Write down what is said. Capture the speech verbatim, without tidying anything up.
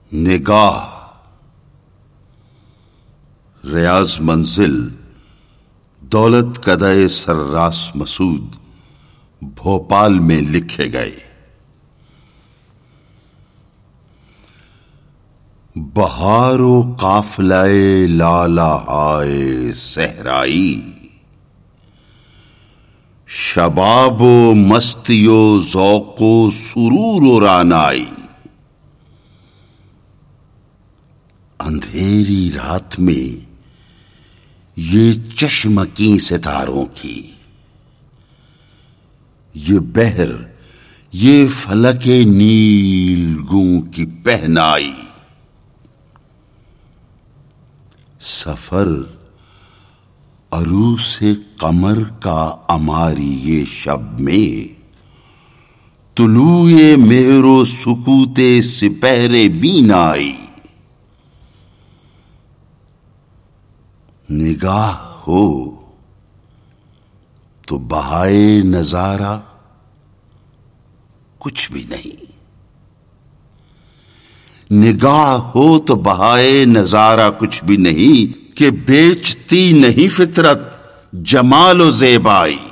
نگاہ ریاض منزل دولت کدے سراس مسعود بھوپال میں لکھے گئے۔ بہار و قافلہ لالا ہائے صحرائی، شباب و مستی و ذوق و سرور و رعنائی، اندھیری رات میں یہ چشمکی ستاروں کی، یہ بحر یہ فلک نیل گوں کی پہنائی، سفر عروس قمر کا اماری یہ شب میں، طلوع مہر و سکوت سپہر بینائی، نگاہ ہو تو بہائے نظارہ کچھ بھی نہیں، نگاہ ہو تو بہائے نظارہ کچھ بھی نہیں، کہ بیچتی نہیں فطرت جمال و زیبائی۔